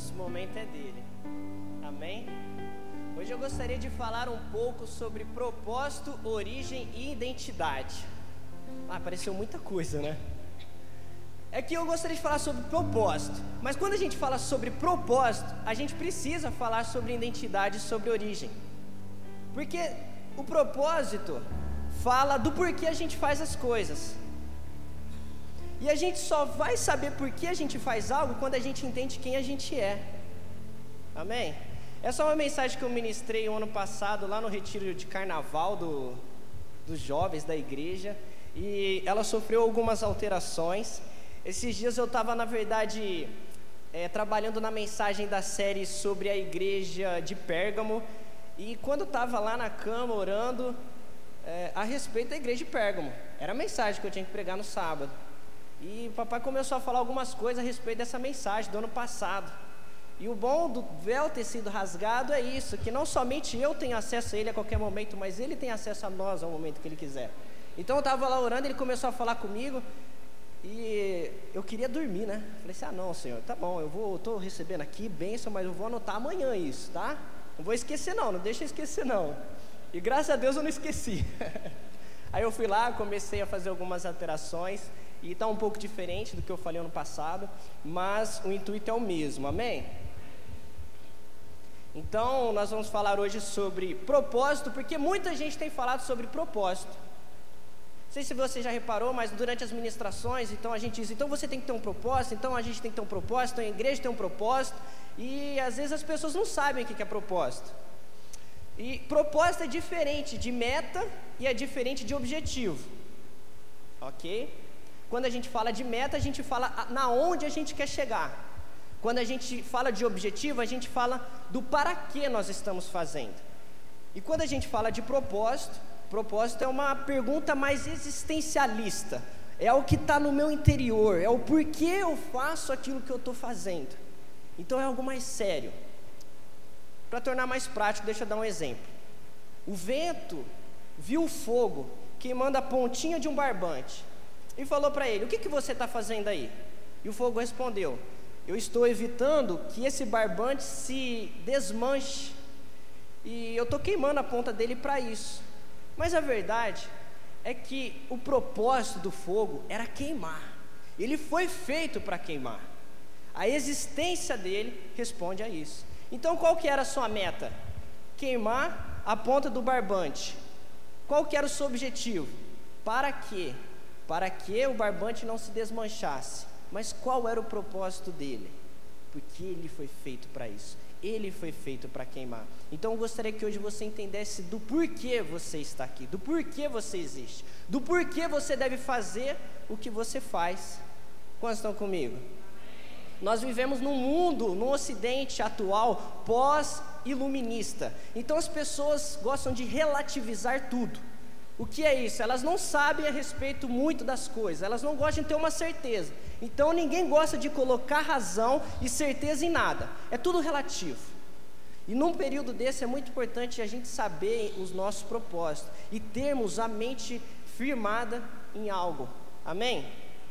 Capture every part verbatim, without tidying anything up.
Esse momento é dele. Amém? Hoje eu gostaria de falar um pouco sobre propósito, origem e identidade. Ah, apareceu muita coisa, né? É que eu gostaria de falar sobre propósito, mas quando a gente fala sobre propósito, a gente precisa falar sobre identidade e sobre origem. Porque o propósito fala do porquê a gente faz as coisas. E a gente só vai saber por que a gente faz algo quando a gente entende quem a gente é. Amém? Essa é uma mensagem que eu ministrei o ano passado lá no retiro de carnaval do, dos jovens da igreja. E ela sofreu algumas alterações. Esses dias eu estava, na verdade, é, trabalhando na mensagem da série sobre a igreja de Pérgamo. E quando eu estava lá na cama orando é, a respeito da igreja de Pérgamo, era a mensagem que eu tinha que pregar no sábado. E o papai começou a falar algumas coisas a respeito dessa mensagem do ano passado. E o bom do véu ter sido rasgado é isso, que não somente eu tenho acesso a ele a qualquer momento, mas ele tem acesso a nós ao momento que ele quiser. Então eu estava lá orando, ele começou a falar comigo e eu queria dormir, né? Falei assim, ah não, Senhor, tá bom, eu vou, estou recebendo aqui bênção, mas eu vou anotar amanhã isso, tá? Não vou esquecer não, não deixa eu esquecer não. E graças a Deus eu não esqueci. Aí eu fui lá, comecei a fazer algumas alterações. E está um pouco diferente do que eu falei ano passado, mas o intuito é o mesmo, amém? Então, nós vamos falar hoje sobre propósito, porque muita gente tem falado sobre propósito. Não sei se você já reparou, mas durante as ministrações, então a gente diz, então você tem que ter um propósito, então a gente tem que ter um propósito, então a igreja tem um propósito, e às vezes as pessoas não sabem o que é propósito. E propósito é diferente de meta e é diferente de objetivo, ok? Quando a gente fala de meta, a gente fala na onde a gente quer chegar. Quando a gente fala de objetivo, a gente fala do para que nós estamos fazendo. E quando a gente fala de propósito, propósito é uma pergunta mais existencialista. É o que está no meu interior, é o porquê eu faço aquilo que eu estou fazendo. Então é algo mais sério. Para tornar mais prático, deixa eu dar um exemplo. O vento viu o fogo queimando a pontinha de um barbante e falou para ele, o que, que você está fazendo aí? E o fogo respondeu, eu estou evitando que esse barbante se desmanche, e eu estou queimando a ponta dele para isso. Mas a verdade é que o propósito do fogo era queimar, ele foi feito para queimar, a existência dele responde a isso. Então qual que era a sua meta? Queimar a ponta do barbante. Qual que era o seu objetivo? Para quê? Para que o barbante não se desmanchasse. Mas qual era o propósito dele? Porque ele foi feito para isso. Ele foi feito para queimar. Então eu gostaria que hoje você entendesse do porquê você está aqui, do porquê você existe, do porquê você deve fazer o que você faz. Quantos estão comigo? Nós vivemos num mundo, no ocidente atual, pós-iluminista. Então as pessoas gostam de relativizar tudo. O que é isso? Elas não sabem a respeito muito das coisas, elas não gostam de ter uma certeza. Então ninguém gosta de colocar razão e certeza em nada, é tudo relativo. E num período desse é muito importante a gente saber os nossos propósitos e termos a mente firmada em algo, amém?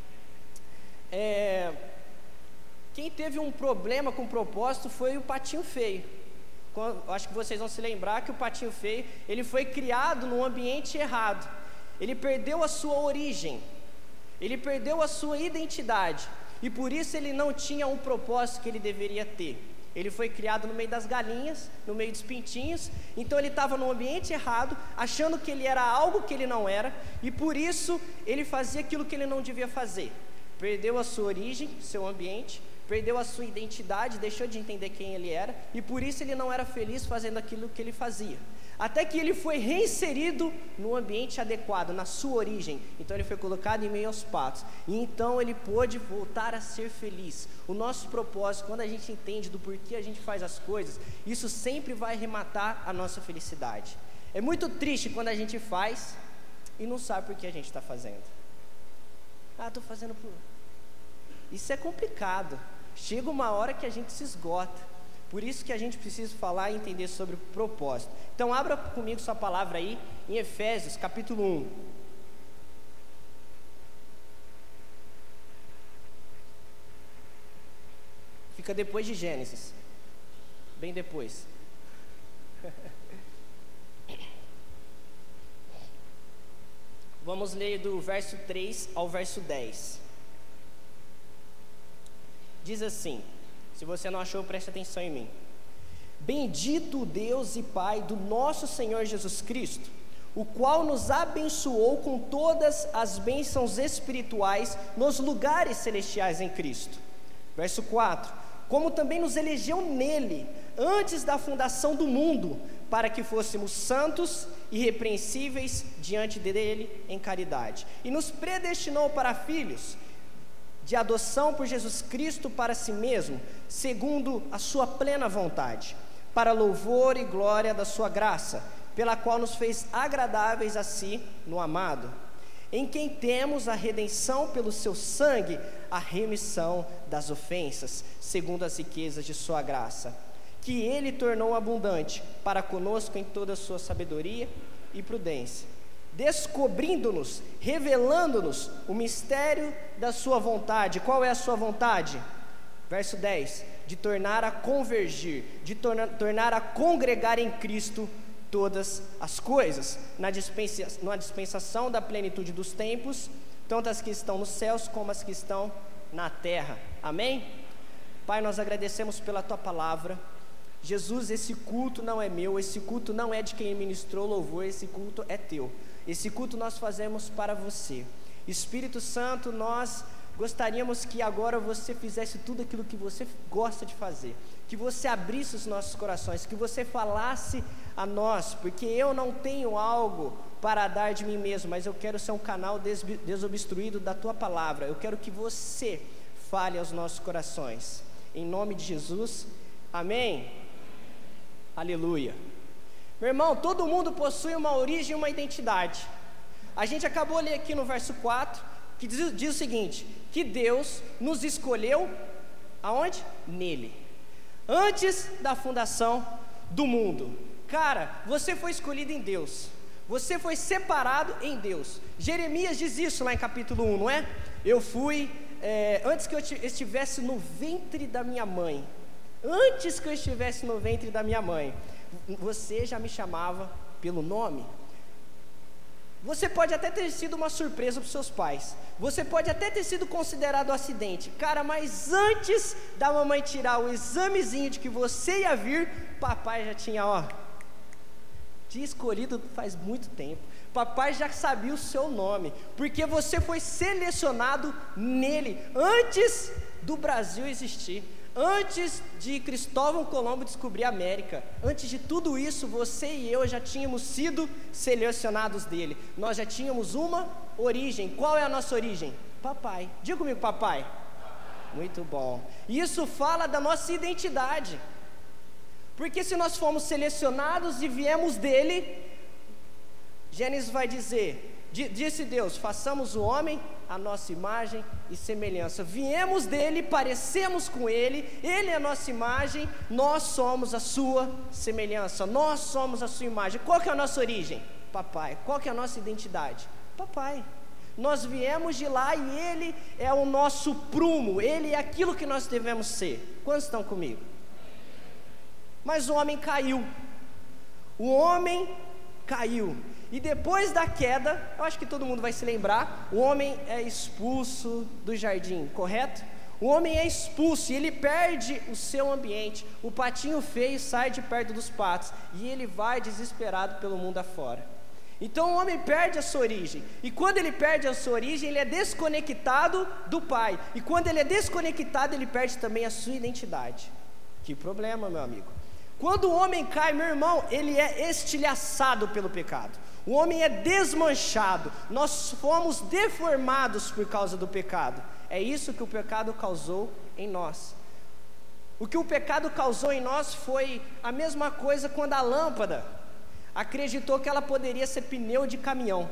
É, quem teve um problema com propósito foi o Patinho Feio. Acho que vocês vão se lembrar que o Patinho Feio, ele foi criado num ambiente errado, ele perdeu a sua origem, ele perdeu a sua identidade, e por isso ele não tinha um propósito que ele deveria ter. Ele foi criado no meio das galinhas, no meio dos pintinhos, então ele estava num ambiente errado, achando que ele era algo que ele não era, e por isso ele fazia aquilo que ele não devia fazer. Perdeu a sua origem, seu ambiente, perdeu a sua identidade, deixou de entender quem ele era, e por isso ele não era feliz fazendo aquilo que ele fazia. Até que ele foi reinserido no ambiente adequado, na sua origem. Então ele foi colocado em meio aos patos, e então ele pôde voltar a ser feliz. O nosso propósito, quando a gente entende do porquê a gente faz as coisas, isso sempre vai arrematar a nossa felicidade. É muito triste quando a gente faz e não sabe por que a gente está fazendo. Ah, estou fazendo por... Isso é complicado. Chega uma hora que a gente se esgota. Por isso que a gente precisa falar e entender sobre o propósito. Então abra comigo sua palavra aí em Efésios capítulo um. Fica depois de Gênesis, bem depois. Vamos ler do verso três ao verso dez. Diz assim, se você não achou, preste atenção em mim. Bendito o Deus e Pai do nosso Senhor Jesus Cristo, o qual nos abençoou com todas as bênçãos espirituais nos lugares celestiais em Cristo. Verso quatro. Como também nos elegeu nele, antes da fundação do mundo, para que fôssemos santos e irrepreensíveis diante dele em caridade. E nos predestinou para filhos, de adoção por Jesus Cristo para si mesmo, segundo a sua plena vontade, para louvor e glória da sua graça, pela qual nos fez agradáveis a si no amado, em quem temos a redenção pelo seu sangue, a remissão das ofensas, segundo as riquezas de sua graça, que ele tornou abundante para conosco em toda a sua sabedoria e prudência, descobrindo-nos, revelando-nos o mistério da sua vontade. Qual é a sua vontade? Verso dez, de tornar a convergir, de tornar, tornar a congregar em Cristo todas as coisas, na, dispensa, na dispensação da plenitude dos tempos, tanto as que estão nos céus como as que estão na terra. Amém? Pai, nós agradecemos pela Tua palavra. Jesus, esse culto não é meu, esse culto não é de quem ministrou louvor, esse culto é Teu. Esse culto nós fazemos para Você. Espírito Santo, nós gostaríamos que agora Você fizesse tudo aquilo que Você gosta de fazer, que Você abrisse os nossos corações, que Você falasse a nós, porque eu não tenho algo para dar de mim mesmo, mas eu quero ser um canal des- desobstruído da Tua palavra. Eu quero que Você fale aos nossos corações, em nome de Jesus, amém? Aleluia. Meu irmão, todo mundo possui uma origem e uma identidade. A gente acabou de ler aqui no verso quatro, que diz, diz o seguinte, que Deus nos escolheu, aonde? Nele, antes da fundação do mundo. Cara, você foi escolhido em Deus, você foi separado em Deus. Jeremias diz isso lá em capítulo um, não é? Eu fui, é, antes que eu estivesse no ventre da minha mãe, antes que eu estivesse no ventre da minha mãe, você já me chamava pelo nome. Você pode até ter sido uma surpresa para os seus pais, você pode até ter sido considerado um acidente, cara, mas antes da mamãe tirar o examezinho de que você ia vir, papai já tinha, ó, te escolhido faz muito tempo. Papai já sabia o seu nome, porque você foi selecionado nele, antes do Brasil existir, antes de Cristóvão Colombo descobrir a América. Antes de tudo isso, você e eu já tínhamos sido selecionados dele. Nós já tínhamos uma origem. Qual é a nossa origem? Papai. Diga comigo, papai. Muito bom. Isso fala da nossa identidade, porque se nós fomos selecionados e viemos dele, Gênesis vai dizer, disse Deus, façamos o homem a nossa imagem e semelhança. Viemos dele, parecemos com ele, ele é a nossa imagem, nós somos a sua semelhança, nós somos a sua imagem. Qual que é a nossa origem? Papai. Qual que é a nossa identidade? Papai. Nós viemos de lá e ele é o nosso prumo, ele é aquilo que nós devemos ser. Quantos estão comigo? Mas o homem caiu, o homem caiu, e depois da queda, eu acho que todo mundo vai se lembrar, o homem é expulso do jardim, correto? O homem é expulso e ele perde o seu ambiente, o patinho feio sai de perto dos patos, e ele vai desesperado pelo mundo afora. Então o homem perde a sua origem, e quando ele perde a sua origem, ele é desconectado do pai, e quando ele é desconectado, ele perde também a sua identidade. Que problema, meu amigo. Quando o homem cai, meu irmão, ele é estilhaçado pelo pecado. O homem é desmanchado. Nós fomos deformados por causa do pecado. É isso que o pecado causou em nós. O que o pecado causou em nós foi a mesma coisa quando a lâmpada acreditou que ela poderia ser pneu de caminhão.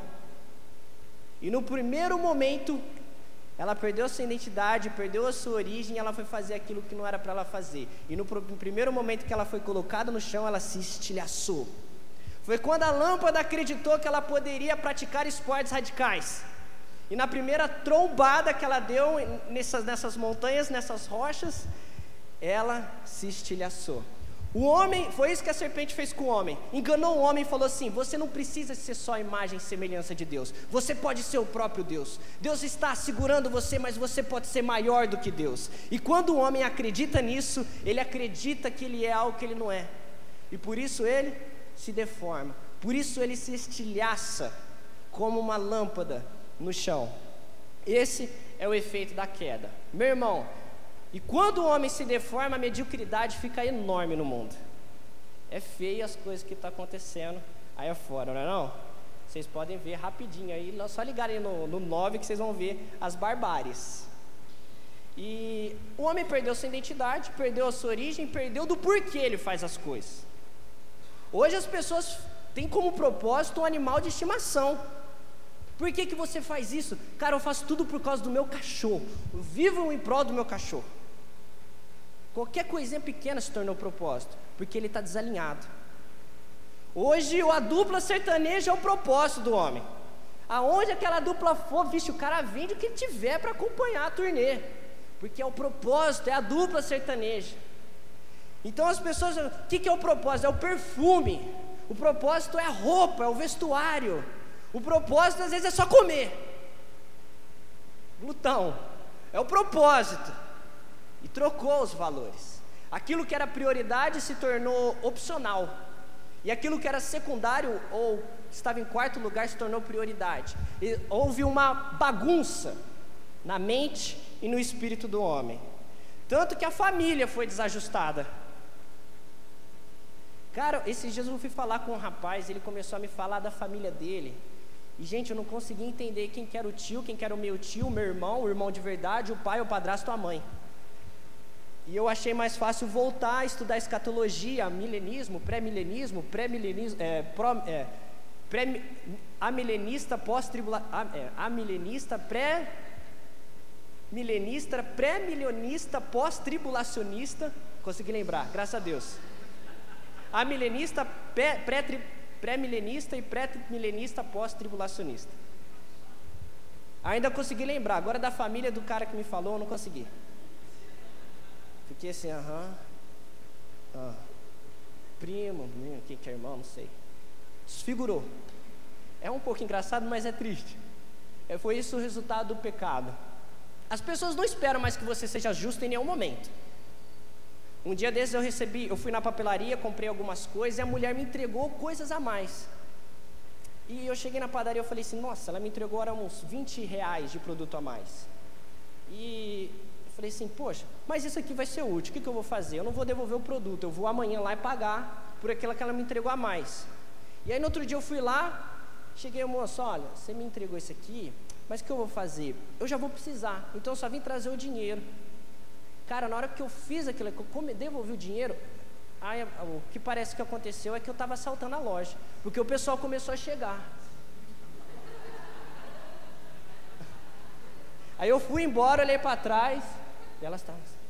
E no primeiro momento, ela perdeu a sua identidade, perdeu a sua origem, e ela foi fazer aquilo que não era para ela fazer. E no, no primeiro momento que ela foi colocada no chão, ela se estilhaçou. Foi quando a lâmpada acreditou que ela poderia praticar esportes radicais. E na primeira trombada que ela deu nessas, nessas montanhas, nessas rochas, ela se estilhaçou. O homem, foi isso que a serpente fez com o homem, enganou o homem e falou assim: você não precisa ser só a imagem e semelhança de Deus, você pode ser o próprio Deus. Deus está segurando você, mas você pode ser maior do que Deus. E quando o homem acredita nisso, ele acredita que ele é algo que ele não é, e por isso ele se deforma, por isso ele se estilhaça como uma lâmpada no chão. Esse é o efeito da queda, meu irmão. E quando o homem se deforma, a mediocridade fica enorme no mundo. É feio as coisas que estão acontecendo aí afora, não é não? Vocês podem ver rapidinho aí, só ligarem no, no nove que vocês vão ver as barbáries. E o homem perdeu sua identidade, perdeu a sua origem, perdeu do porquê ele faz as coisas. Hoje as pessoas têm como propósito um animal de estimação. Por que que você faz isso? Cara, eu faço tudo por causa do meu cachorro, eu vivo em prol do meu cachorro. Qualquer coisinha pequena se tornou propósito, porque ele está desalinhado. Hoje a dupla sertaneja é o propósito do homem. Aonde aquela dupla for, vixe, o cara vende o que tiver para acompanhar a turnê, porque é o propósito, é a dupla sertaneja. Então as pessoas, o que que é o propósito? É o perfume. O propósito é a roupa, é o vestuário. O propósito às vezes é só comer. Glutão. É o propósito. E trocou os valores. Aquilo que era prioridade se tornou opcional. E aquilo que era secundário ou estava em quarto lugar se tornou prioridade. E houve uma bagunça na mente e no espírito do homem. Tanto que a família foi desajustada. Cara, esses dias eu fui falar com um rapaz, ele começou a me falar da família dele. E gente, eu não conseguia entender quem que era o tio, quem que era o meu tio, o meu irmão, o irmão de verdade, o pai, o padrasto, a mãe. E eu achei mais fácil voltar a estudar escatologia, milenismo, pré-milenismo, pré-milenismo, é, pró, é, pré, amilenista, pós-tribula, é, amilenista, pré, milenista, pré-milenista, pós-tribulacionista, consegui lembrar, graças a Deus. Amilenista, pré-tribulacionista, pré-milenista e pré-milenista pós-tribulacionista. Ainda consegui lembrar, agora da família do cara que me falou, eu não consegui. Fiquei assim, aham, ah, primo, quem que é irmão, não sei. Desfigurou. É um pouco engraçado, mas é triste. É, foi isso o resultado do pecado. As pessoas não esperam mais que você seja justo em nenhum momento. Um dia desses eu recebi, eu fui na papelaria, comprei algumas coisas e a mulher me entregou coisas a mais. E eu cheguei na padaria e falei assim, nossa, ela me entregou agora uns vinte reais de produto a mais. E eu falei assim, poxa, mas isso aqui vai ser útil, o que que eu vou fazer? Eu não vou devolver o produto, eu vou amanhã lá e pagar por aquilo que ela me entregou a mais. E aí no outro dia eu fui lá, cheguei, moço, olha, você me entregou isso aqui, mas o que eu vou fazer? Eu já vou precisar, então eu só vim trazer o dinheiro. Cara, na hora que eu fiz aquilo, que eu devolvi o dinheiro, aí, o que parece que aconteceu é que eu estava assaltando a loja, porque o pessoal começou a chegar. Aí eu fui embora, olhei para trás, e elas estavam assim.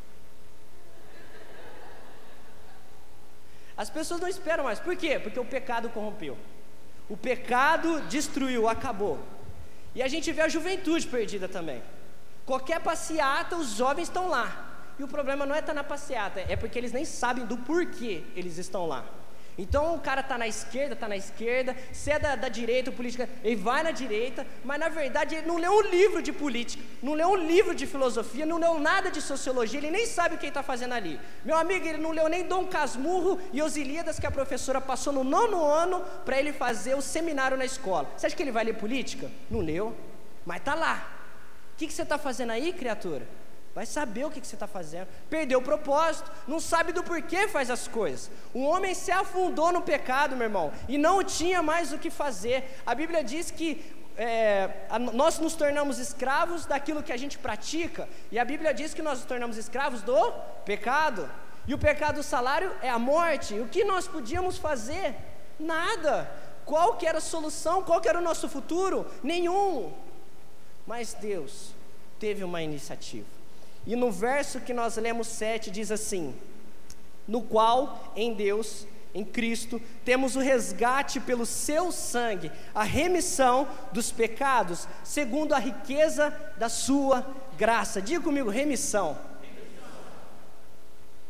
As pessoas não esperam mais, por quê? Porque o pecado corrompeu, o pecado destruiu, acabou. E a gente vê a juventude perdida também. Qualquer passeata, os jovens estão lá. E o problema não é estar na passeata, é porque eles nem sabem do porquê eles estão lá. Então o cara está na esquerda, está na esquerda, se é da, da direita, o política, ele vai na direita, mas na verdade ele não leu um livro de política, não leu um livro de filosofia, não leu nada de sociologia, ele nem sabe o que ele está fazendo ali. Meu amigo, ele não leu nem Dom Casmurro e Osíliadas, que a professora passou no nono ano para ele fazer o seminário na escola. Você acha que ele vai ler política? Não leu, mas está lá. O que, que você está fazendo aí, criatura? Vai saber o que, que você está fazendo. Perdeu o propósito, não sabe do porquê faz as coisas. O homem se afundou no pecado, meu irmão, e não tinha mais o que fazer. A Bíblia diz que é, a, nós nos tornamos escravos daquilo que a gente pratica, e a Bíblia diz que nós nos tornamos escravos do pecado. E o pecado, o salário é a morte. O que nós podíamos fazer? Nada. Qual que era a solução? Qual que era o nosso futuro? Nenhum. Mas Deus teve uma iniciativa. E no verso que nós lemos sete diz assim: no qual em Deus, em Cristo, temos o resgate pelo seu sangue, a remissão dos pecados, segundo a riqueza da sua graça. Diga comigo, remissão.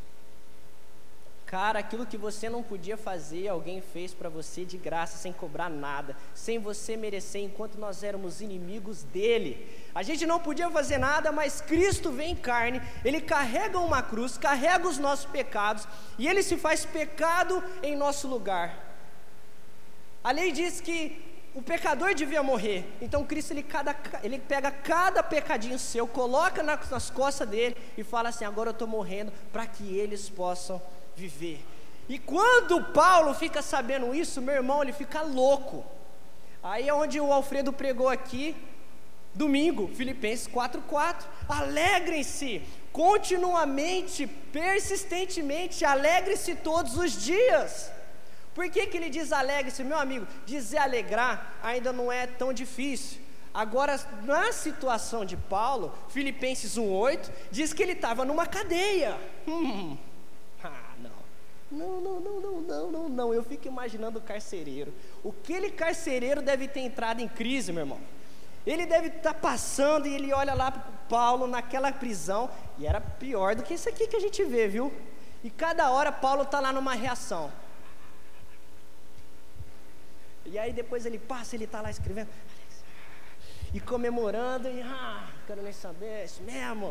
Cara, aquilo que você não podia fazer, alguém fez para você de graça, sem cobrar nada, sem você merecer, enquanto nós éramos inimigos dele. A gente não podia fazer nada, mas Cristo vem em carne, ele carrega uma cruz, carrega os nossos pecados, e ele se faz pecado em nosso lugar. A lei diz que o pecador devia morrer, então Cristo ele, cada, ele pega cada pecadinho seu, coloca nas, nas costas dele e fala assim: agora eu estou morrendo para que eles possam viver. E quando Paulo fica sabendo isso, meu irmão, ele fica louco. Aí é onde o Alfredo pregou aqui domingo, Filipenses quatro, quatro. Alegrem-se continuamente, persistentemente, alegrem-se todos os dias. Por que que ele diz alegre-se, meu amigo? Dizer alegrar ainda não é tão difícil. Agora, na situação de Paulo, Filipenses um, oito, diz que ele estava numa cadeia. Hum, ah, não. Não, não, não, não, não, não, não. Eu fico imaginando o carcereiro. Aquele carcereiro deve ter entrado em crise, meu irmão. Ele deve estar passando e ele olha lá para Paulo naquela prisão. E era pior do que isso aqui que a gente vê, viu? E cada hora Paulo está lá numa reação. E aí depois ele passa, ele está lá escrevendo e comemorando, e ah, quero nem saber, é isso mesmo.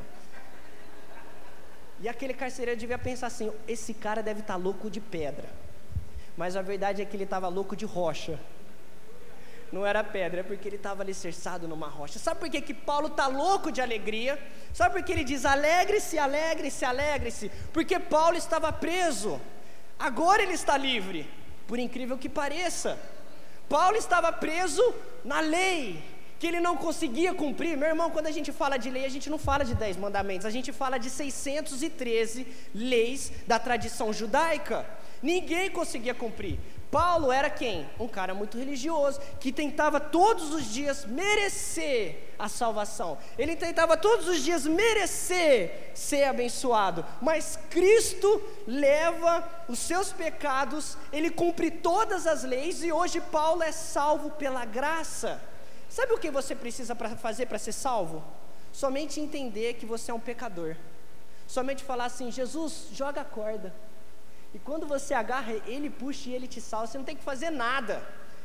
E aquele carcereiro devia pensar assim: esse cara deve estar louco de pedra. Mas a verdade é que ele estava louco de rocha. Não era pedra, é porque ele estava alicerçado numa rocha. Sabe por que que Paulo está louco de alegria? Sabe por que ele diz alegre-se, alegre-se, alegre-se? Porque Paulo estava preso, agora ele está livre, por incrível que pareça. Paulo estava preso na lei, que ele não conseguia cumprir. Meu irmão, quando a gente fala de lei, a gente não fala de dez mandamentos, a gente fala de seiscentas e treze leis da tradição judaica. Ninguém conseguia cumprir. Paulo era quem? Um cara muito religioso, que tentava todos os dias merecer a salvação. Ele tentava todos os dias merecer ser abençoado. Mas Cristo leva os seus pecados, ele cumpre todas as leis, e hoje Paulo é salvo pela graça. Sabe o que você precisa pra fazer para ser salvo? Somente entender que você é um pecador. Somente falar assim: Jesus, joga a corda. E quando você agarra, ele puxa e ele te salva. Você não tem que fazer nada.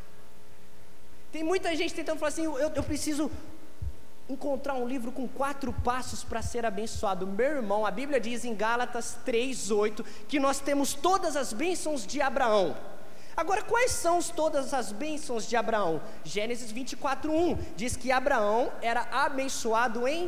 Tem muita gente tentando falar assim: eu, eu preciso encontrar um livro com quatro passos para ser abençoado. Meu irmão, a Bíblia diz em Gálatas três, oito que nós temos todas as bênçãos de Abraão. Agora, quais são todas as bênçãos de Abraão? Gênesis vinte e quatro, um diz que Abraão era abençoado em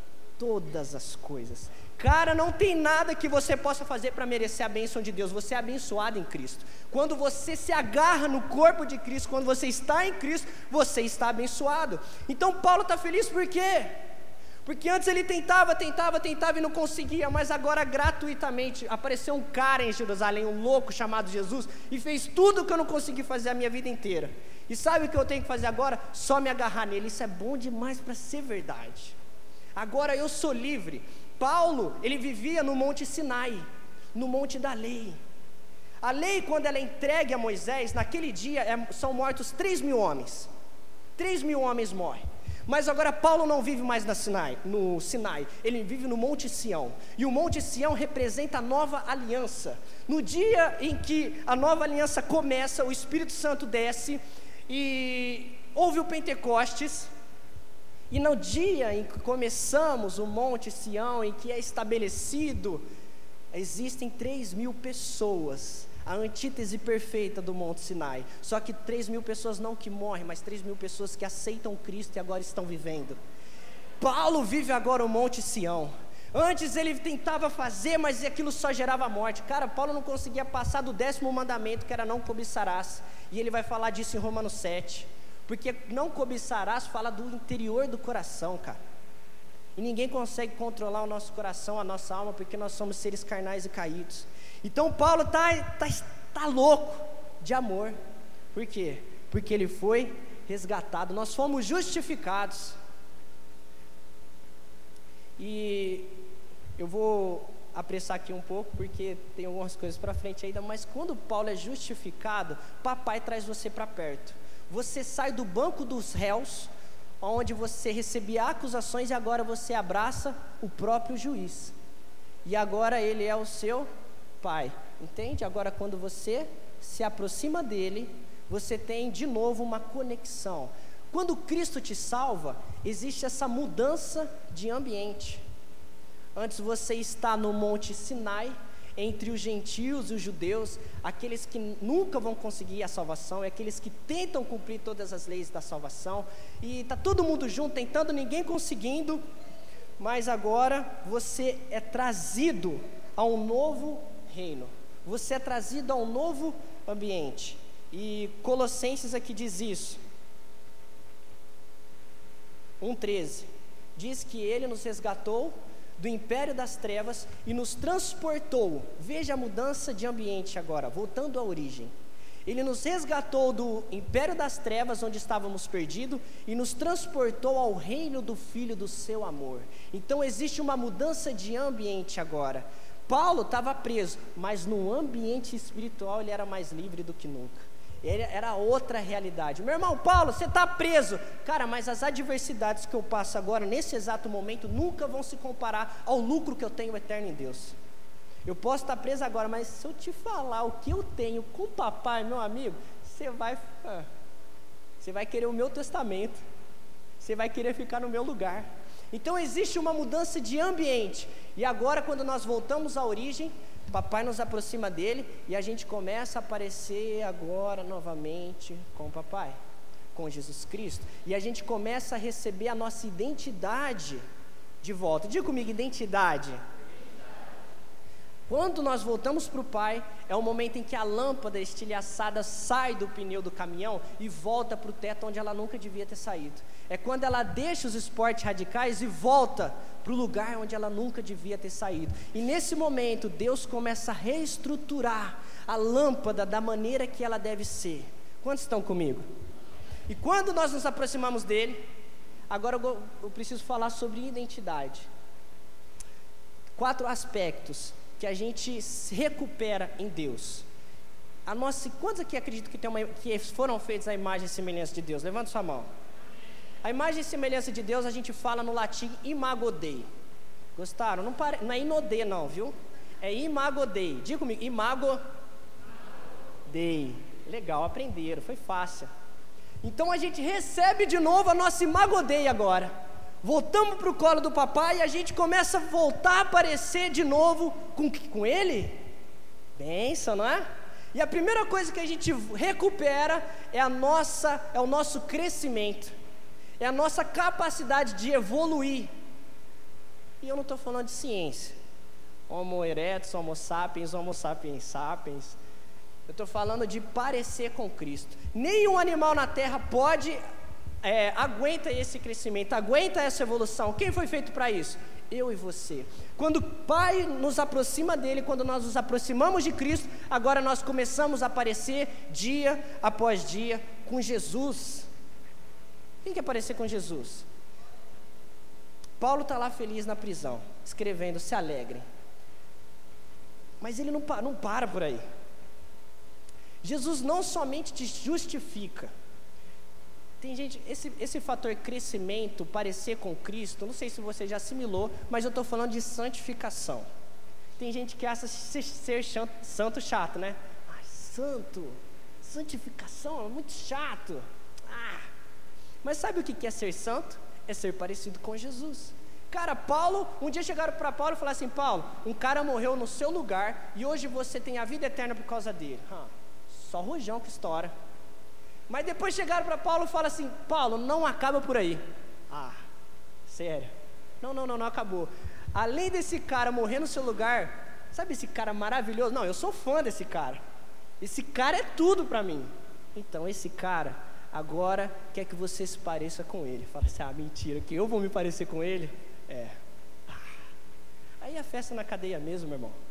todas as coisas. Cara, não tem nada que você possa fazer para merecer a bênção de Deus. Você é abençoado em Cristo. Quando você se agarra no corpo de Cristo, quando você está em Cristo, você está abençoado. Então Paulo está feliz por quê? Porque antes ele tentava, tentava, tentava e não conseguia, mas agora gratuitamente apareceu um cara em Jerusalém, um louco chamado Jesus, e fez tudo o que eu não consegui fazer a minha vida inteira. E sabe o que eu tenho que fazer agora? Só me agarrar nele. Isso é bom demais para ser verdade. Agora eu sou livre. Paulo, ele vivia no Monte Sinai, no Monte da Lei. A lei, quando ela é entregue a Moisés, naquele dia é, são mortos três mil homens. Três mil homens morrem. Mas agora Paulo não vive mais na Sinai, no Sinai, ele vive no Monte Sião. E o Monte Sião representa a nova aliança. No dia em que a nova aliança começa, o Espírito Santo desce e houve o Pentecostes. E no dia em que começamos o Monte Sião, em que é estabelecido, existem três mil pessoas, a antítese perfeita do Monte Sinai. Só que três mil pessoas não que morrem, mas três mil pessoas que aceitam Cristo e agora estão vivendo. Paulo vive agora o Monte Sião. Antes ele tentava fazer, mas aquilo só gerava morte. Cara, Paulo não conseguia passar do décimo mandamento, que era não cobiçarás. E ele vai falar disso em Romanos sete. Porque não cobiçarás fala do interior do coração, cara. E ninguém consegue controlar o nosso coração, a nossa alma, porque nós somos seres carnais e caídos. Então Paulo está tá, tá louco de amor. Por quê? Porque ele foi resgatado. Nós fomos justificados. E eu vou apressar aqui um pouco, porque tem algumas coisas para frente ainda. Mas quando Paulo é justificado, papai traz você para perto. Você sai do banco dos réus, onde você recebia acusações, e agora você abraça o próprio juiz. E agora ele é o seu Pai, entende? Agora, quando você se aproxima dele, você tem de novo uma conexão. Quando Cristo te salva, existe essa mudança de ambiente. Antes você está no Monte Sinai, entre os gentios e os judeus, aqueles que nunca vão conseguir a salvação, é aqueles que tentam cumprir todas as leis da salvação, e está todo mundo junto, tentando, ninguém conseguindo, mas agora você é trazido a um novo reino, você é trazido a um novo ambiente, e Colossenses aqui diz isso, um treze, diz que Ele nos resgatou do império das trevas e nos transportou, veja a mudança de ambiente agora, voltando à origem, Ele nos resgatou do império das trevas, onde estávamos perdidos, e nos transportou ao reino do Filho do seu amor. Então existe uma mudança de ambiente agora. Paulo estava preso, mas no ambiente espiritual ele era mais livre do que nunca. Ele era outra realidade. Meu irmão Paulo, você está preso. Cara, mas as adversidades que eu passo agora, nesse exato momento, nunca vão se comparar ao lucro que eu tenho eterno em Deus. Eu posso estar preso agora, mas se eu te falar o que eu tenho com o papai, meu amigo, você vai, ah, você vai querer o meu testamento, você vai querer ficar no meu lugar. Então existe uma mudança de ambiente, e agora quando nós voltamos à origem, papai nos aproxima dele, e a gente começa a aparecer agora novamente com o papai, com Jesus Cristo, e a gente começa a receber a nossa identidade de volta. Diga comigo, identidade. Quando nós voltamos para o Pai, é o momento em que a lâmpada estilhaçada sai do pneu do caminhão e volta para o teto onde ela nunca devia ter saído. É quando ela deixa os esportes radicais e volta para o lugar onde ela nunca devia ter saído. E nesse momento, Deus começa a reestruturar a lâmpada da maneira que ela deve ser. Quantos estão comigo? E quando nós nos aproximamos dele, agora eu, eu preciso falar sobre identidade. Quatro aspectos que a gente se recupera em Deus. A nossa, quantos aqui acreditam que, tem uma, que foram feitos a imagem e semelhança de Deus? Levanta sua mão. A imagem e semelhança de Deus a gente fala no latim imago Dei. Gostaram? Não, pare, não é inodê não, viu? É imago Dei. Diga comigo, imago Dei. Legal, aprenderam, foi fácil. Então a gente recebe de novo a nossa imago Dei agora. Voltamos para o colo do papai e a gente começa a voltar a aparecer de novo com, com ele. Bênção, não é? E a primeira coisa que a gente recupera é, a nossa, é o nosso crescimento, é a nossa capacidade de evoluir. E eu não estou falando de ciência, Homo erectus, Homo sapiens, Homo sapiens sapiens. Eu estou falando de parecer com Cristo. Nenhum animal na terra pode... É, aguenta esse crescimento, aguenta essa evolução. Quem foi feito para isso? Eu e você. Quando o Pai nos aproxima dele, quando nós nos aproximamos de Cristo, agora nós começamos a aparecer dia após dia com Jesus. Quem quer aparecer com Jesus? Paulo está lá feliz na prisão, escrevendo, se alegrem. Mas ele não, não para por aí. Jesus não somente te justifica. Tem gente, esse, esse fator crescimento, parecer com Cristo, não sei se você já assimilou, mas eu estou falando de santificação. Tem gente que acha ser, ser santo chato, né? Ai, santo, santificação é muito chato. Ah. Mas sabe o que é ser santo? É ser parecido com Jesus. Cara, Paulo, um dia chegaram para Paulo e falaram assim, Paulo, um cara morreu no seu lugar e hoje você tem a vida eterna por causa dele. Hum, só rojão que estoura. Mas depois chegaram para Paulo e falaram assim, Paulo, não acaba por aí. Ah, sério? Não, não, não, não acabou. Além desse cara morrer no seu lugar, sabe esse cara maravilhoso? Não, eu sou fã desse cara. Esse cara é tudo para mim. Então esse cara agora quer que você se pareça com ele. Fala assim, ah, mentira, que eu vou me parecer com ele? É. Ah. Aí a festa na cadeia mesmo, meu irmão.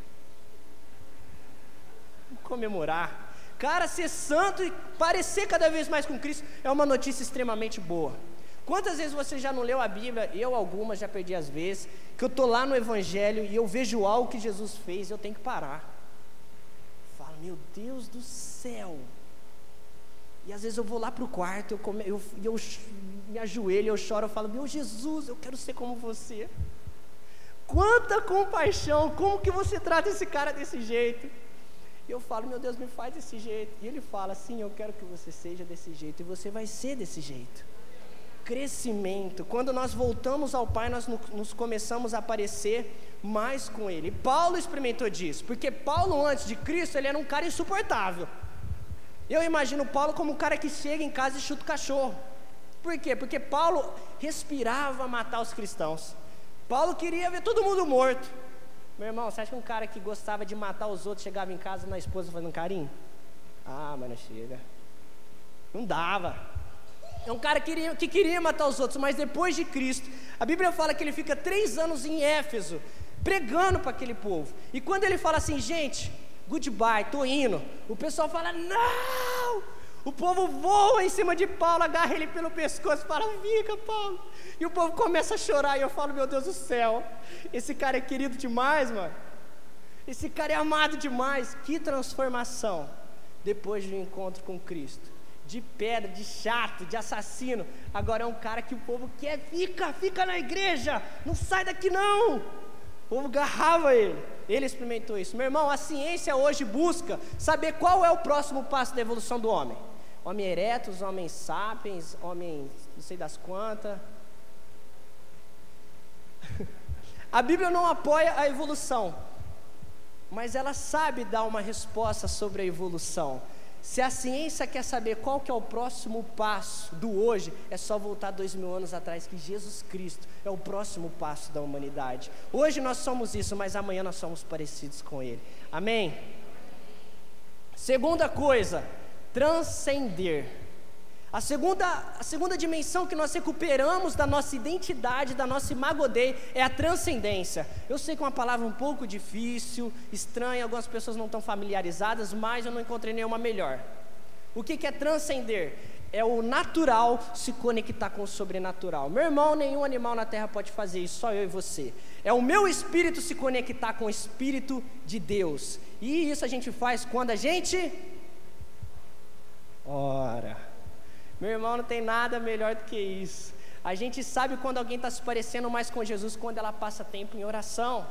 Vamos comemorar. Cara, ser santo e parecer cada vez mais com Cristo é uma notícia extremamente boa. Quantas vezes você já não leu a Bíblia? Eu algumas já perdi as vezes, que eu estou lá no Evangelho e eu vejo algo que Jesus fez e eu tenho que parar. Falo, meu Deus do céu. E às vezes eu vou lá para o quarto, eu, come, eu, eu me ajoelho, eu choro, eu falo, meu Jesus, eu quero ser como você. quanta compaixão, como que você trata esse cara desse jeito? E eu falo, meu Deus, me faz desse jeito. E ele fala, sim, eu quero que você seja desse jeito, e você vai ser desse jeito. Crescimento, quando nós voltamos ao Pai, nós nos começamos a parecer mais com Ele. E Paulo experimentou disso, porque Paulo antes de Cristo, ele era um cara insuportável. Eu imagino Paulo como um cara que chega em casa e chuta o cachorro. Por quê? Porque Paulo respirava matar os cristãos. Paulo queria ver todo mundo morto. Meu irmão, você acha que um cara que gostava de matar os outros chegava em casa na esposa fazendo carinho? Ah, mas não chega. Não dava. É um cara que queria, que queria matar os outros, mas depois de Cristo, a Bíblia fala que ele fica três anos em Éfeso, pregando para aquele povo. E quando ele fala assim, gente, goodbye, tô indo, o pessoal fala, não! O povo voa em cima de Paulo, agarra ele pelo pescoço e fala, fica, Paulo. E o povo começa a chorar, e eu falo, meu Deus do céu, esse cara é querido demais, mano. Esse cara é amado demais. Que transformação depois do encontro com Cristo. De pedra, de chato, de assassino, agora é um cara que o povo quer, fica, fica na igreja, não sai daqui não. O povo agarrava ele, ele experimentou isso. Meu irmão, a ciência hoje busca saber qual é o próximo passo da evolução do homem. Homem eretus, homem sapiens, homem não sei das quantas. A Bíblia não apoia a evolução, mas ela sabe dar uma resposta sobre a evolução. Se a ciência quer saber qual que é o próximo passo do hoje, é só voltar dois mil anos atrás, que Jesus Cristo é o próximo passo da humanidade. Hoje nós somos isso, mas amanhã nós somos parecidos com Ele. Amém? Segunda coisa, transcender. A segunda, a segunda dimensão que nós recuperamos da nossa identidade, da nossa imago Dei, é a transcendência. Eu sei que é uma palavra um pouco difícil, estranha, algumas pessoas não estão familiarizadas, mas eu não encontrei nenhuma melhor. O que, que é transcender? É o natural se conectar com o sobrenatural. Meu irmão, nenhum animal na terra pode fazer isso, só eu e você. É o meu espírito se conectar com o Espírito de Deus. E isso a gente faz quando a gente ora. Meu irmão, não tem nada melhor do que isso. A gente sabe quando alguém está se parecendo mais com Jesus, quando ela passa tempo em oração.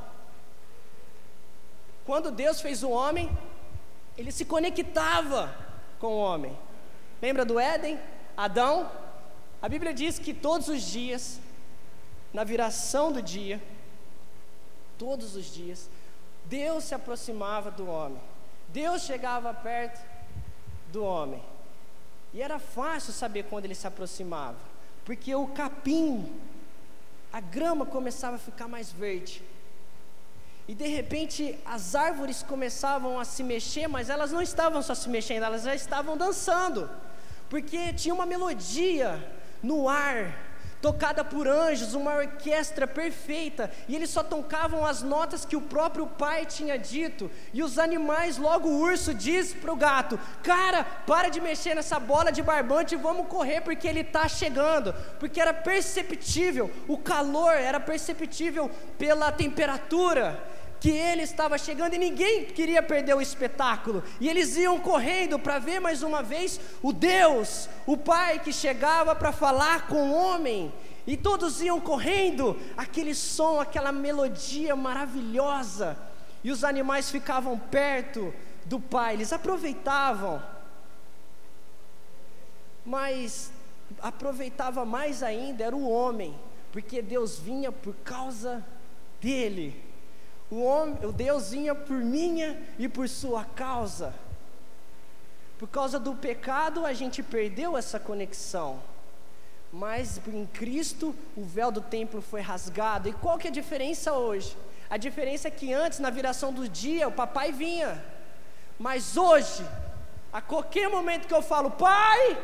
Quando Deus fez o homem, Ele se conectava com o homem. Lembra do Éden? Adão? A Bíblia diz que todos os dias, na viração do dia, todos os dias, Deus se aproximava do homem. Deus chegava perto do homem. E era fácil saber quando ele se aproximava, porque o capim, a grama começava a ficar mais verde. E de repente as árvores começavam a se mexer, mas elas não estavam só se mexendo, elas já estavam dançando. Porque tinha uma melodia no ar, tocada por anjos, uma orquestra perfeita, e eles só tocavam as notas que o próprio pai tinha dito. E os animais, logo o urso diz para o gato, cara, para de mexer nessa bola de barbante e vamos correr, porque ele está chegando. Porque era perceptível, o calor era perceptível pela temperatura, que ele estava chegando, e ninguém queria perder o espetáculo, e eles iam correndo para ver mais uma vez o Deus, o Pai que chegava para falar com o homem, e todos iam correndo, aquele som, aquela melodia maravilhosa, e os animais ficavam perto do Pai, eles aproveitavam, mas aproveitava mais ainda era o homem, porque Deus vinha por causa dele. O, homem, o Deus vinha por minha e por sua causa. Por causa do pecado a gente perdeu essa conexão, mas em Cristo o véu do templo foi rasgado. E qual que é a diferença hoje? A diferença é que antes, na viração do dia, o papai vinha, mas hoje, a qualquer momento que eu falo, pai,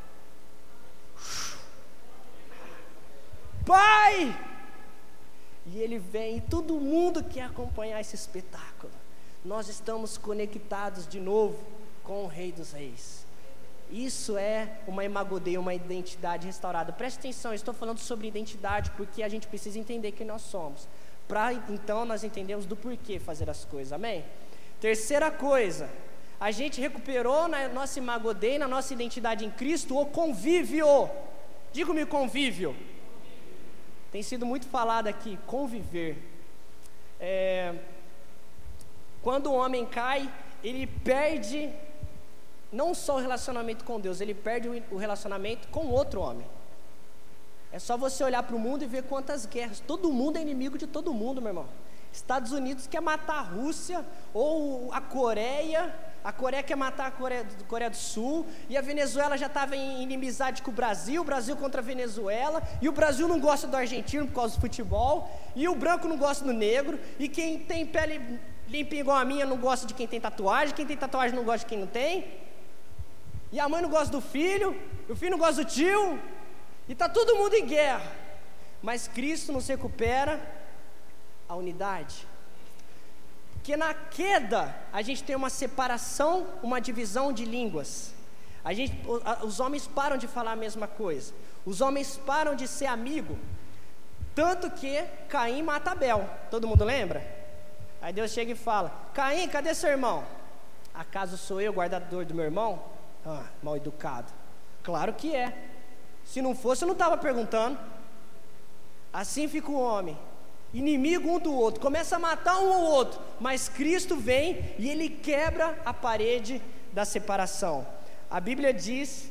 pai, e ele vem, e todo mundo quer acompanhar esse espetáculo. Nós estamos conectados de novo com o Rei dos Reis. Isso é uma imago Dei, uma identidade restaurada. Preste atenção, eu estou falando sobre identidade porque a gente precisa entender quem nós somos, para então nós entendemos do porquê fazer as coisas, amém? Terceira coisa, a gente recuperou na nossa imago Dei, na nossa identidade em Cristo, o convívio. Diga-me convívio. Tem sido muito falado aqui, conviver. é, quando o homem cai, ele perde não só o relacionamento com Deus, ele perde o relacionamento com outro homem. É só você olhar para o mundo e ver quantas guerras. Todo mundo é inimigo de todo mundo, meu irmão. Estados Unidos quer matar a Rússia, ou a Coreia, a Coreia quer matar a Coreia, a Coreia do Sul, e a Venezuela já estava em inimizade com o Brasil, o Brasil contra a Venezuela, e o Brasil não gosta do argentino por causa do futebol, e o branco não gosta do negro, e quem tem pele limpa igual a minha não gosta de quem tem tatuagem, quem tem tatuagem não gosta de quem não tem, e a mãe não gosta do filho, o filho não gosta do tio, e está todo mundo em guerra, mas Cristo nos recupera a unidade, porque na queda a gente tem uma separação, uma divisão de línguas, a gente, os homens param de falar a mesma coisa, os homens param de ser amigo, tanto que Caim mata Abel, todo mundo lembra? Aí Deus chega e fala: Caim, cadê seu irmão? Acaso sou eu o guardador do meu irmão? Ah, mal educado. Claro que é. Se não fosse, eu não estava perguntando. Assim fica o homem, inimigo um do outro, começa a matar um ao outro, mas Cristo vem e Ele quebra a parede da separação. A Bíblia diz,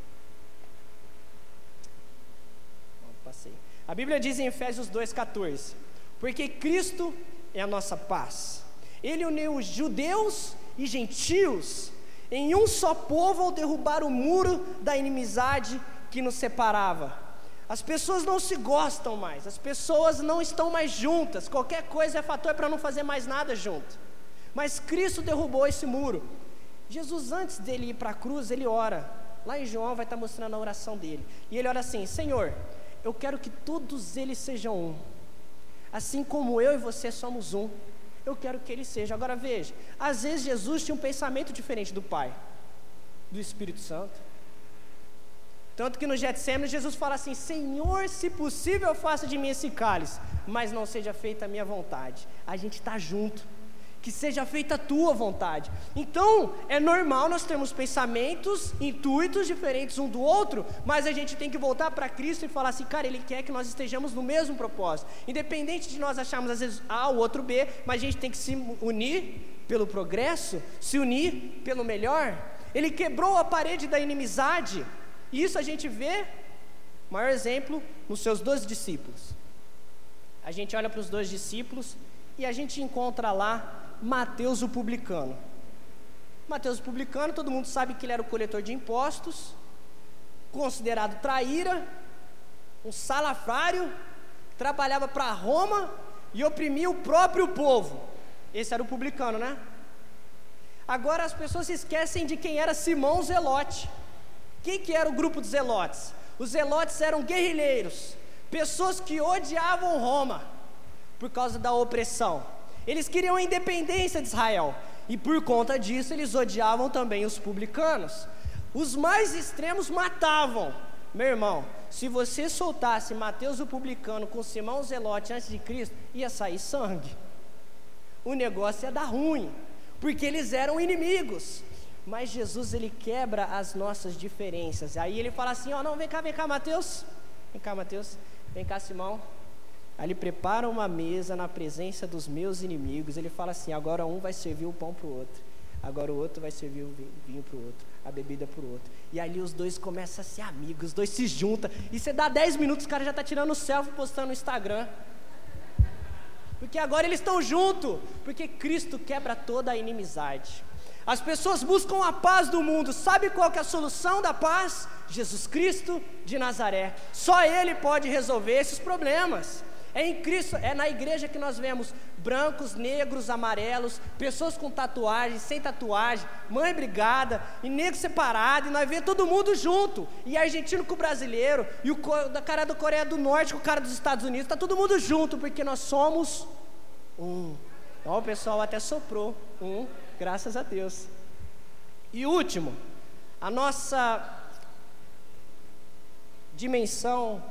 não, passei. A Bíblia diz em Efésios dois, quatorze, porque Cristo é a nossa paz, Ele uniu os judeus e gentios em um só povo ao derrubar o muro da inimizade que nos separava. As pessoas não se gostam mais, as pessoas não estão mais juntas, qualquer coisa é fator para não fazer mais nada junto, mas Cristo derrubou esse muro. Jesus, antes dele ir para a cruz, ele ora, lá em João vai estar mostrando a oração dele, e ele ora assim: Senhor, eu quero que todos eles sejam um, assim como eu e você somos um, eu quero que ele seja. Agora veja, às vezes Jesus tinha um pensamento diferente do Pai, do Espírito Santo, tanto que no Getsemane Jesus fala assim: Senhor, se possível faça de mim esse cálice, mas não seja feita a minha vontade. A gente está junto, que seja feita a tua vontade. Então é normal nós termos pensamentos, intuitos diferentes um do outro, mas a gente tem que voltar para Cristo e falar assim: cara, Ele quer que nós estejamos no mesmo propósito, independente de nós acharmos às vezes A, o outro B, mas a gente tem que se unir pelo progresso, se unir pelo melhor. Ele quebrou a parede da inimizade. E isso a gente vê, maior exemplo, nos seus doze discípulos. A gente olha para os dois discípulos e a gente encontra lá Mateus o publicano. Mateus o publicano, todo mundo sabe que ele era o coletor de impostos, considerado traíra, um salafrário, trabalhava para Roma e oprimia o próprio povo. Esse era o publicano, né? Agora as pessoas se esquecem de quem era Simão Zelote. Quem que era o grupo dos zelotes? Os zelotes eram guerrilheiros, pessoas que odiavam Roma por causa da opressão. Eles queriam a independência de Israel e por conta disso eles odiavam também os publicanos. Os mais extremos matavam. Meu irmão, se você soltasse Mateus o publicano com Simão o zelote antes de Cristo, ia sair sangue. O negócio ia dar ruim, porque eles eram inimigos. Mas Jesus, Ele quebra as nossas diferenças. Aí Ele fala assim: ó, não, vem cá, vem cá Mateus, vem cá Mateus, vem cá Simão. Aí Ele prepara uma mesa na presença dos meus inimigos. Ele fala assim: agora um vai servir o pão para o outro, agora o outro vai servir o vinho para o outro, a bebida para o outro. E ali os dois começam a ser amigos, os dois se juntam. E você dá dez minutos, o cara já está tirando selfie, postando no Instagram, porque agora eles estão juntos, porque Cristo quebra toda a inimizade. As pessoas buscam a paz do mundo. Sabe qual que é a solução da paz? Jesus Cristo de Nazaré. Só Ele pode resolver esses problemas. É em Cristo, é na igreja que nós vemos brancos, negros, amarelos, pessoas com tatuagem, sem tatuagem, mãe brigada, e negro separado, e nós vemos todo mundo junto, e argentino com o brasileiro, e o da cara da Coreia do Norte com o cara dos Estados Unidos, está todo mundo junto, porque nós somos um. Ó, o pessoal até soprou, um, graças a Deus. E último, a nossa dimensão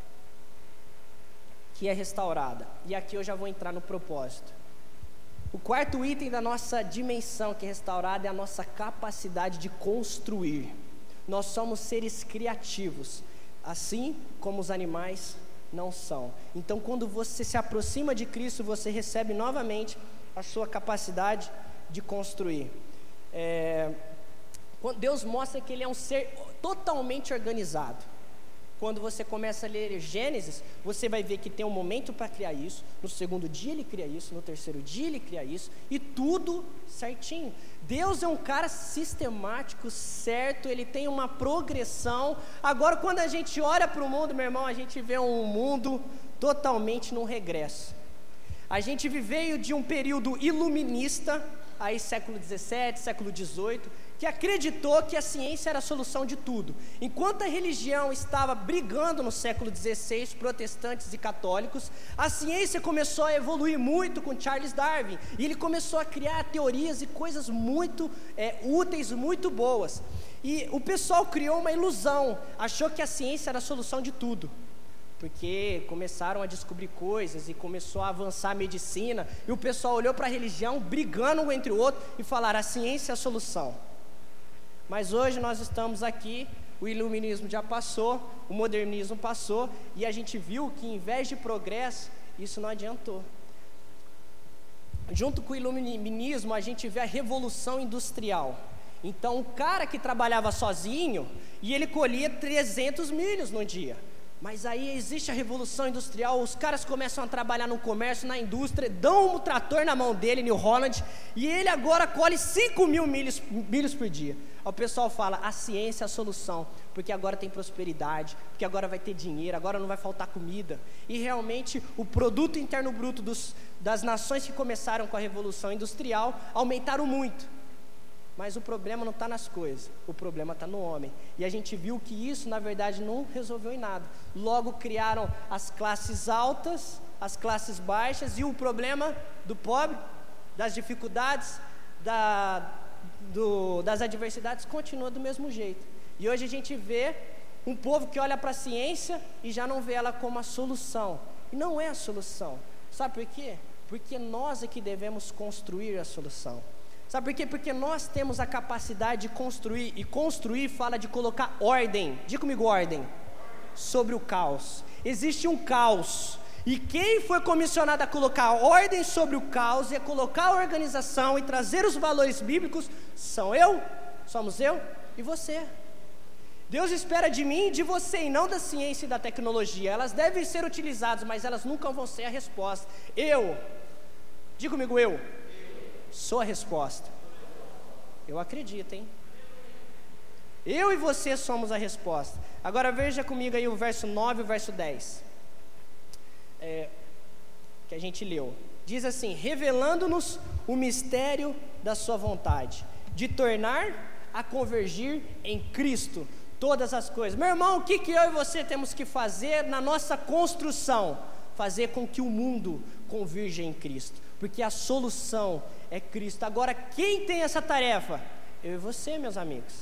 que é restaurada, e aqui eu já vou entrar no propósito. O quarto item da nossa dimensão que é restaurada é a nossa capacidade de construir. Nós somos seres criativos, assim como os animais não são. Então, quando você se aproxima de Cristo, você recebe novamente a sua capacidade de construir. É, Deus mostra que Ele é um ser totalmente organizado. Quando você começa a ler Gênesis, você vai ver que tem um momento para criar isso, no segundo dia Ele cria isso, no terceiro dia Ele cria isso, e tudo certinho. Deus é um cara sistemático, certo, Ele tem uma progressão. Agora, quando a gente olha para o mundo, meu irmão, a gente vê um mundo totalmente num regresso. A gente veio de um período iluminista, aí século dezessete, século dezoito, que acreditou que a ciência era a solução de tudo. Enquanto a religião estava brigando no século dezesseis, protestantes e católicos, a ciência começou a evoluir muito com Charles Darwin, e ele começou a criar teorias e coisas muito é, úteis, muito boas. E o pessoal criou uma ilusão, achou que a ciência era a solução de tudo, porque começaram a descobrir coisas e começou a avançar a medicina, e o pessoal olhou para a religião, brigando um entre o outro, e falaram, a ciência é a solução. Mas hoje nós estamos aqui, o iluminismo já passou, o modernismo passou, e a gente viu que em vez de progresso, isso não adiantou. Junto com o iluminismo, a gente vê a revolução industrial. Então, o cara que trabalhava sozinho, e ele colhia trezentos milhos no dia. Mas aí existe a revolução industrial, os caras começam a trabalhar no comércio, na indústria, dão um trator na mão dele, New Holland, e ele agora colhe cinco mil milhos, milhos por dia. Aí o pessoal fala, a ciência é a solução, porque agora tem prosperidade, porque agora vai ter dinheiro, agora não vai faltar comida. E realmente o produto interno bruto dos, das nações que começaram com a revolução industrial aumentaram muito. Mas o problema não está nas coisas, o problema está no homem. E a gente viu que isso, na verdade, não resolveu em nada. Logo criaram as classes altas, as classes baixas, e o problema do pobre, das dificuldades, da, do, das adversidades, continua do mesmo jeito. E hoje a gente vê um povo que olha para a ciência e já não vê ela como a solução. E não é a solução. Sabe por quê? Porque nós é que devemos construir a solução. Sabe por quê? Porque nós temos a capacidade de construir, e construir fala de colocar ordem, diga comigo ordem, sobre o caos. Existe um caos, e quem foi comissionado a colocar ordem sobre o caos, e a colocar a organização e trazer os valores bíblicos, são eu, somos eu e você. Deus espera de mim e de você, e não da ciência e da tecnologia. Elas devem ser utilizadas, mas elas nunca vão ser a resposta. Eu, diga comigo eu, sou a resposta. Eu acredito, hein? Eu e você somos a resposta. Agora veja comigo aí o verso nove e o verso dez, é, que a gente leu. Diz assim, revelando-nos o mistério da sua vontade, de tornar a convergir em Cristo todas as coisas. Meu irmão, o que, que eu e você temos que fazer na nossa construção? Fazer com que o mundo convirja em Cristo, porque a solução é Cristo. Agora, quem tem essa tarefa? Eu e você, meus amigos.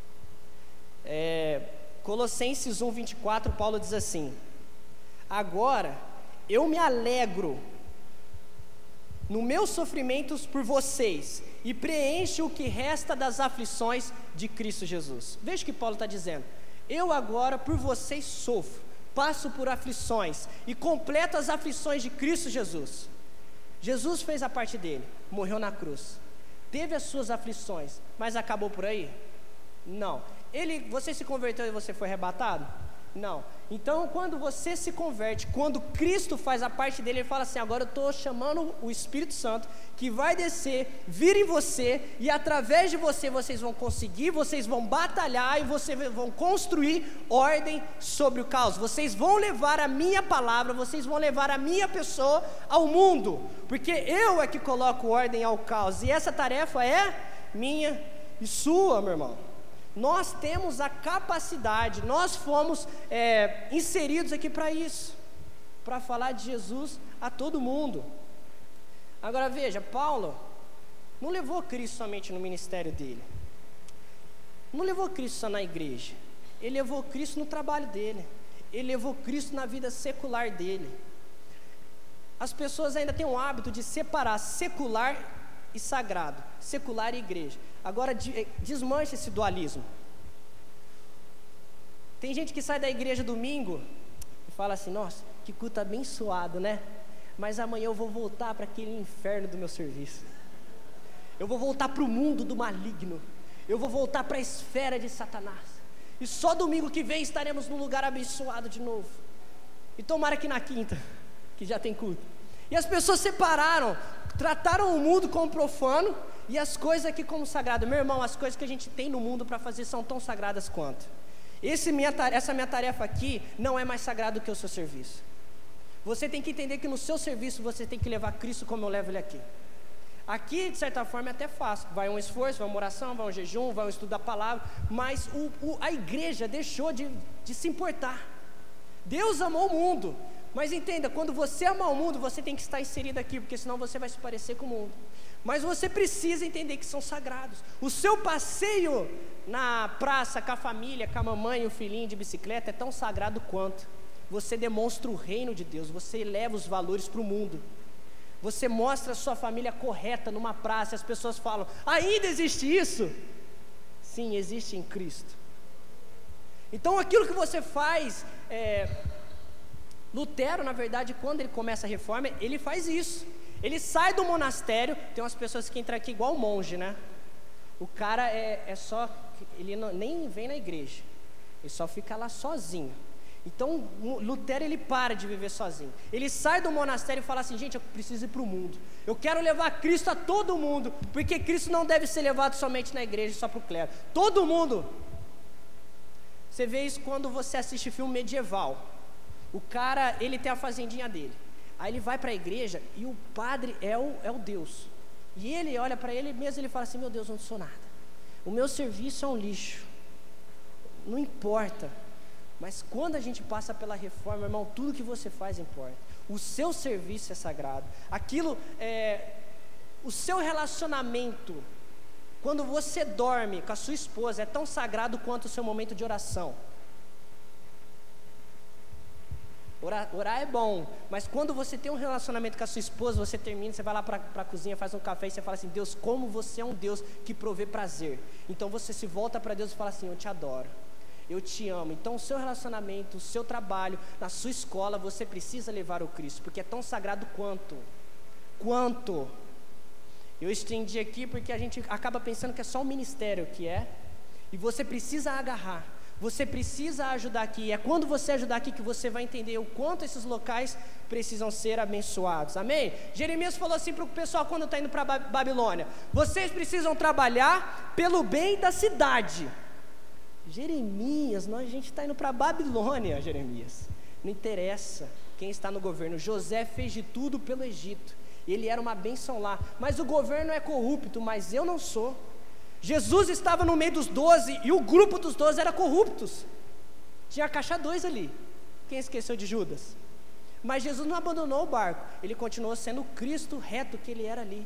É, Colossenses um, vinte e quatro, Paulo diz assim, agora, eu me alegro no meus sofrimentos por vocês, e preencho o que resta das aflições de Cristo Jesus. Veja o que Paulo está dizendo, eu agora por vocês sofro, passo por aflições, e completo as aflições de Cristo Jesus. Jesus fez a parte dele, morreu na cruz, teve as suas aflições, mas acabou por aí? Não. Ele, você se converteu e você foi arrebatado? Não. Então, quando você se converte, quando Cristo faz a parte dele, ele fala assim, agora eu estou chamando o Espírito Santo, que vai descer, vir em você, e através de você, vocês vão conseguir, vocês vão batalhar, e vocês vão construir ordem sobre o caos. Vocês vão levar a minha palavra, vocês vão levar a minha pessoa ao mundo, porque eu é que coloco ordem ao caos, e essa tarefa é minha e sua, meu irmão. Nós temos a capacidade, nós fomos é, inseridos aqui para isso, para falar de Jesus a todo mundo. Agora veja, Paulo não levou Cristo somente no ministério dele, não levou Cristo só na igreja, ele levou Cristo no trabalho dele, ele levou Cristo na vida secular dele. As pessoas ainda têm o hábito de separar secular e sagrado, secular e igreja. Agora desmancha esse dualismo. Tem gente que sai da igreja domingo e fala assim, nossa, que culto abençoado, né? Mas amanhã eu vou voltar para aquele inferno do meu serviço. Eu vou voltar para o mundo do maligno. Eu vou voltar para a esfera de Satanás. E só domingo que vem estaremos num lugar abençoado de novo. E tomara que na quinta, que já tem culto. E as pessoas separaram, trataram o mundo como profano e as coisas aqui como sagrado. Meu irmão, as coisas que a gente tem no mundo para fazer são tão sagradas quanto. Esse minha, essa minha tarefa aqui não é mais sagrado que o seu serviço. Você tem que entender que no seu serviço você tem que levar Cristo como eu levo Ele aqui. Aqui, de certa forma, é até fácil. Vai um esforço, vai uma oração, vai um jejum, vai um estudo da palavra. Mas o, o, a igreja deixou de, de se importar. Deus amou o mundo. Mas entenda, quando você amar o mundo, você tem que estar inserido aqui, porque senão você vai se parecer com o mundo. Mas você precisa entender que são sagrados. O seu passeio na praça com a família, com a mamãe e o filhinho de bicicleta é tão sagrado quanto. Você demonstra o reino de Deus, você eleva os valores para o mundo. Você mostra a sua família correta numa praça, as pessoas falam, ainda existe isso? Sim, existe em Cristo. Então aquilo que você faz, é, Lutero, na verdade, quando ele começa a reforma, ele faz isso. Ele sai do monastério, tem umas pessoas que entram aqui igual monge, né? O cara é, é só, ele não, nem vem na igreja, ele só fica lá sozinho. Então, Lutero, ele para de viver sozinho. Ele sai do monastério e fala assim, gente, eu preciso ir para o mundo. Eu quero levar Cristo a todo mundo, porque Cristo não deve ser levado somente na igreja, só para o clero. Todo mundo. Você vê isso quando você assiste filme medieval. O cara, ele tem a fazendinha dele. Aí ele vai para a igreja e o padre é o, é o Deus. E ele olha para ele mesmo e ele fala assim, meu Deus, eu não sou nada. O meu serviço é um lixo. Não importa. Mas quando a gente passa pela reforma, irmão, tudo que você faz importa. O seu serviço é sagrado. Aquilo, é, o seu relacionamento, quando você dorme com a sua esposa, é tão sagrado quanto o seu momento de oração. Orar, orar é bom, mas quando você tem um relacionamento com a sua esposa, você termina, você vai lá para a cozinha, faz um café e você fala assim, Deus, como você é um Deus que provê prazer. Então você se volta para Deus e fala assim, eu te adoro. Eu te amo. Então o seu relacionamento, o seu trabalho, na sua escola, você precisa levar o Cristo, porque é tão sagrado quanto. Quanto. Eu estendi aqui porque a gente acaba pensando que é só um ministério, que é. E você precisa agarrar. Você precisa ajudar aqui. É quando você ajudar aqui que você vai entender o quanto esses locais precisam ser abençoados. Amém? Jeremias falou assim para o pessoal quando está indo para a Babilônia. Vocês precisam trabalhar pelo bem da cidade. Jeremias, nós, a gente está indo para a Babilônia, Jeremias. Não interessa quem está no governo. José fez de tudo pelo Egito. Ele era uma bênção lá. Mas o governo é corrupto, mas eu não sou. Jesus estava no meio dos doze e o grupo dos doze era corruptos. Tinha a caixa dois ali. Quem esqueceu de Judas? Mas Jesus não abandonou o barco. Ele continuou sendo o Cristo reto que ele era ali.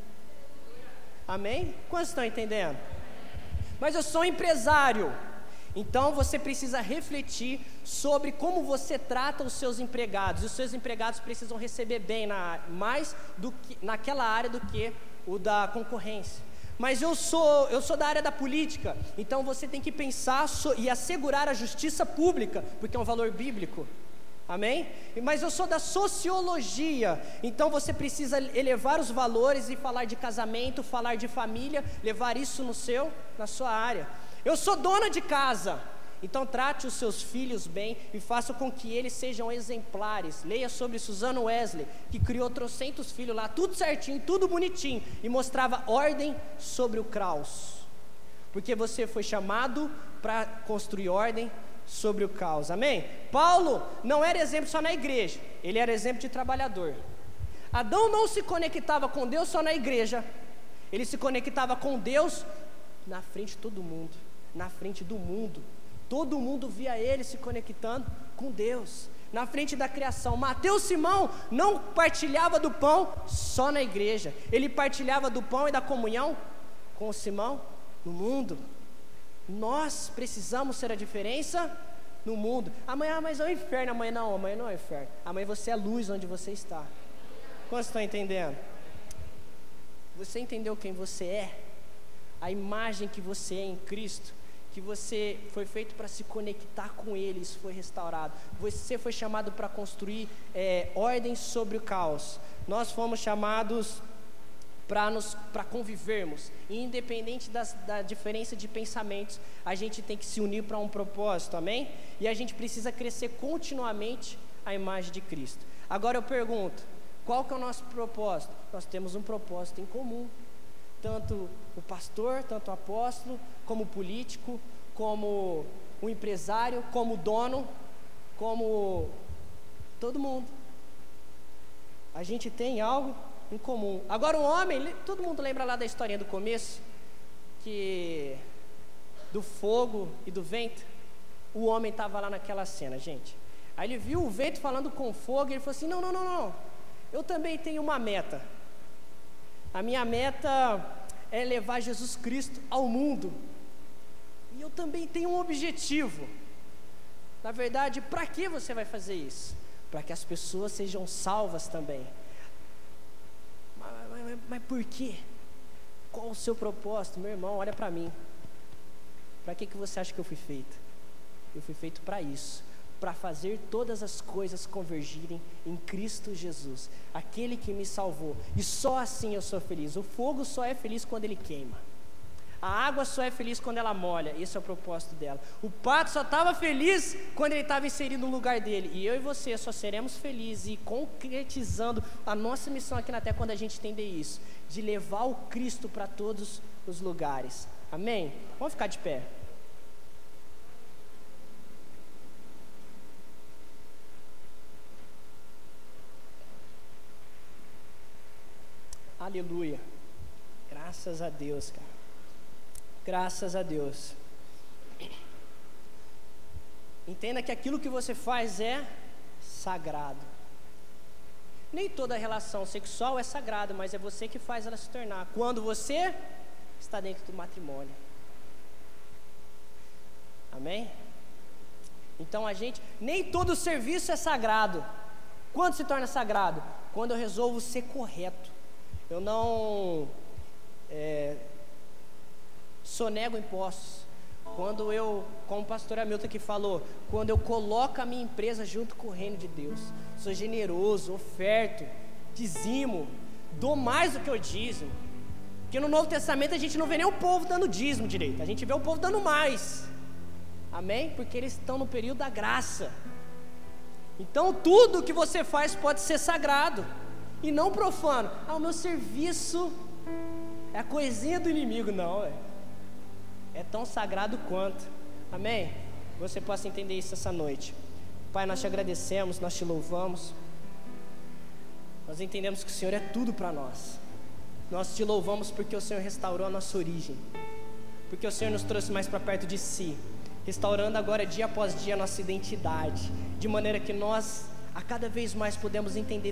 Amém? Quantos estão entendendo? Mas eu sou empresário. Então você precisa refletir sobre como você trata os seus empregados. Os seus empregados precisam receber bem na, mais do que, naquela área do que o da concorrência. Mas eu sou, eu sou da área da política, então você tem que pensar so, e assegurar a justiça pública, porque é um valor bíblico. Amém? Mas eu sou da sociologia, então você precisa elevar os valores e falar de casamento, falar de família, levar isso no seu, na sua área. Eu sou dona de casa, então trate os seus filhos bem e faça com que eles sejam exemplares. Leia sobre Susano Wesley, que criou trocentos filhos lá, tudo certinho, tudo bonitinho, e mostrava ordem sobre o caos, porque você foi chamado para construir ordem sobre o caos. Amém? Paulo não era exemplo só na igreja, ele era exemplo de trabalhador. Adão não se conectava com Deus só na igreja, ele se conectava com Deus na frente de todo mundo, na frente do mundo. Todo mundo via ele se conectando com Deus, na frente da criação. Mateus Simão não partilhava do pão só na igreja, ele partilhava do pão e da comunhão com o Simão no mundo. Nós precisamos ser a diferença no mundo. Amanhã, mas é o inferno. Amanhã não, amanhã não é o inferno. Amanhã você é luz onde você está. Quantos estão entendendo? Você entendeu quem você é? A imagem que você é em Cristo? que você foi feito para se conectar com Ele, isso foi restaurado. Você foi chamado para construir é, ordem sobre o caos. Nós fomos chamados para nos para convivermos, e independente das, da diferença de pensamentos, a gente tem que se unir para um propósito, amém? E a gente precisa crescer continuamente a imagem de Cristo. Agora eu pergunto, qual que é o nosso propósito? Nós temos um propósito em comum, tanto o pastor, tanto o apóstolo, como o político, como o empresário, como o dono, como todo mundo. A gente tem algo em comum. Agora o homem, todo mundo lembra lá da historinha do começo, que do fogo e do vento, o homem estava lá naquela cena, gente. Aí ele viu o vento falando com o fogo, e ele falou assim, não, não, não, não, eu também tenho uma meta. A minha meta é levar Jesus Cristo ao mundo, e eu também tenho um objetivo. Na verdade, para que você vai fazer isso? Para que as pessoas sejam salvas também. Mas, mas, mas por quê? Qual o seu propósito? Meu irmão, olha para mim. Para que, que você acha que eu fui feito? Eu fui feito para isso, para fazer todas as coisas convergirem em Cristo Jesus, aquele que me salvou, e só assim eu sou feliz. O fogo só é feliz quando ele queima, a água só é feliz quando ela molha, esse é o propósito dela. O pato só estava feliz quando ele estava inserido no lugar dele, e eu e você só seremos felizes e concretizando a nossa missão aqui na terra quando a gente entender isso, de levar o Cristo para todos os lugares, amém? Vamos ficar de pé. Aleluia, graças a Deus, cara, graças a Deus. Entenda que aquilo que você faz é sagrado. Nem toda relação sexual é sagrada, mas é você que faz ela se tornar, quando você está dentro do matrimônio, amém? Então a gente, nem todo serviço é sagrado. Quando se torna sagrado? Quando eu resolvo ser correto. Eu não é, sonego impostos. Quando eu, como o pastor Hamilton que falou, quando eu coloco a minha empresa junto com o reino de Deus, sou generoso, oferto, dizimo, dou mais do que eu dízimo. Porque no Novo Testamento a gente não vê nem o povo dando dízimo direito, a gente vê o povo dando mais, amém? Porque eles estão no período da graça. Então tudo que você faz pode ser sagrado e não profano. Ah, o meu serviço é a coisinha do inimigo. Não, é, é tão sagrado quanto, amém? Você possa entender isso essa noite. Pai, nós te agradecemos, nós te louvamos, nós entendemos que o Senhor é tudo para nós. Nós te louvamos porque o Senhor restaurou a nossa origem, porque o Senhor nos trouxe mais para perto de si, restaurando agora dia após dia a nossa identidade, de maneira que nós a cada vez mais podemos entender